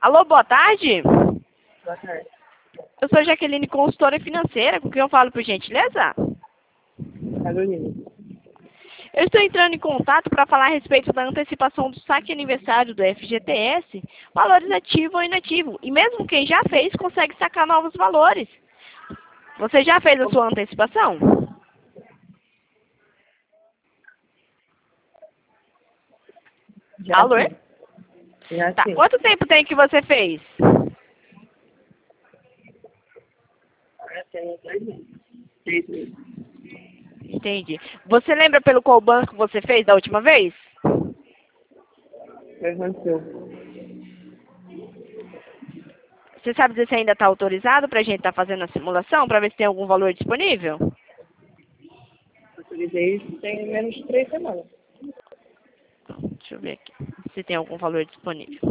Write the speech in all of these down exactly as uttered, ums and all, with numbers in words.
Alô, boa tarde. Boa tarde. Eu sou Jaqueline, consultora financeira. Com quem eu falo, por gentileza? Carolina. Eu estou entrando em contato para falar a respeito da antecipação do saque aniversário do F G T S, valores ativo ou inativo. E mesmo quem já fez consegue sacar novos valores. Você já fez a sua antecipação? Já Alô? sim. Já Tá. sim. Quanto tempo tem que você fez? Já tem dois meses. Três meses. Entendi. Você lembra pelo qual banco você fez da última vez? O que aconteceu? Você sabe dizer se ainda está autorizado para a gente estar fazendo a simulação, para ver se tem algum valor disponível? Autorizei isso tem menos de três semanas. Deixa eu ver aqui, se tem algum valor disponível.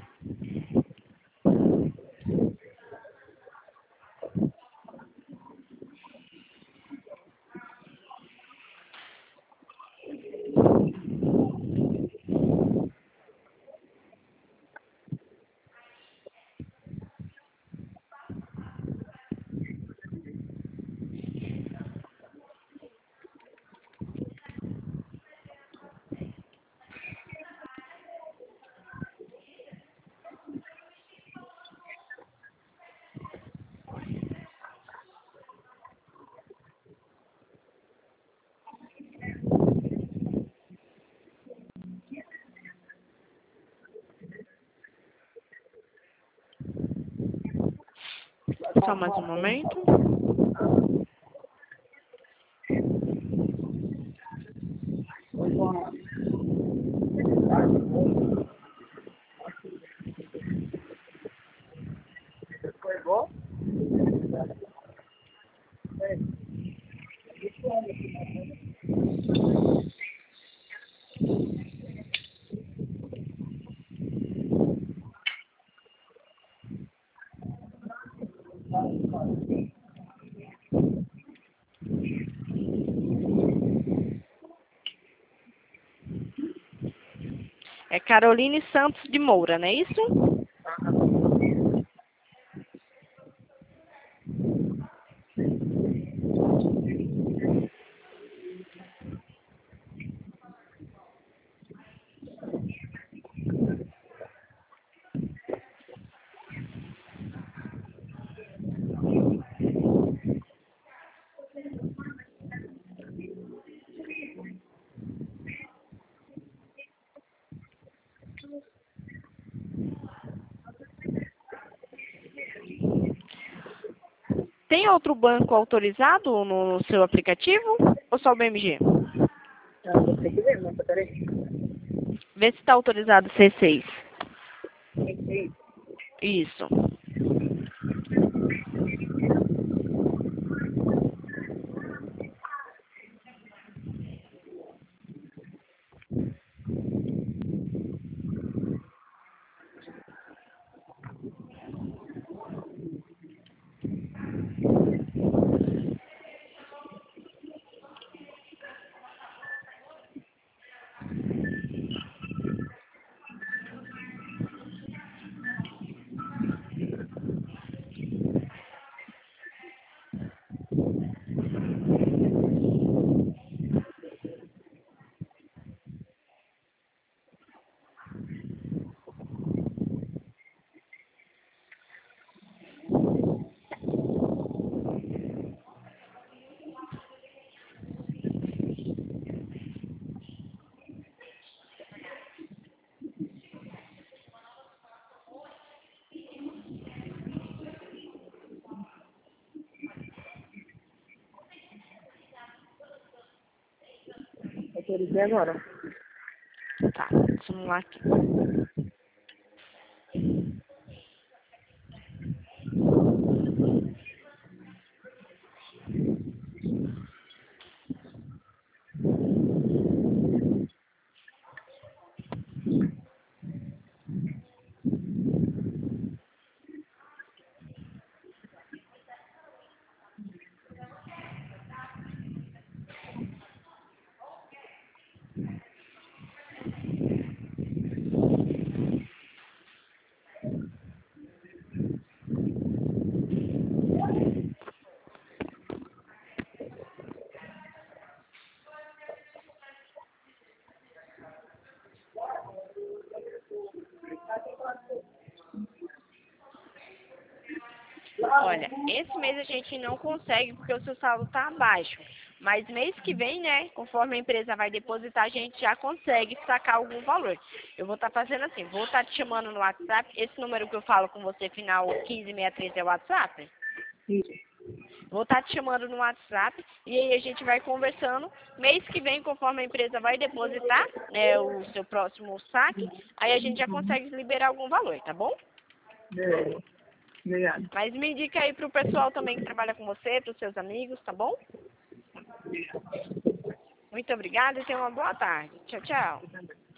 Só mais um momento. Foi bom? É Caroline Santos de Moura, não é isso? Tem outro banco autorizado no seu aplicativo ou só o B M G? Não, você que ver, mas peraí. Vê se está autorizado C seis. Tem Isso. Autorizei agora. Tá, vamos lá aqui. Olha, esse mês a gente não consegue porque o seu saldo está abaixo. Mas mês que vem, né, conforme a empresa vai depositar, a gente já consegue sacar algum valor. Eu vou estar fazendo assim, vou estar te chamando no WhatsApp. Esse número que eu falo com você, final quinze sessenta e três, é o WhatsApp? Isso. Vou estar te chamando no WhatsApp e aí a gente vai conversando. Mês que vem, conforme a empresa vai depositar, né, o seu próximo saque, aí a gente já consegue liberar algum valor, tá bom? Beleza. Obrigado. Mas me indica aí pro pessoal também que trabalha com você, pros seus amigos, tá bom? Muito obrigada e tenha uma boa tarde. Tchau, tchau.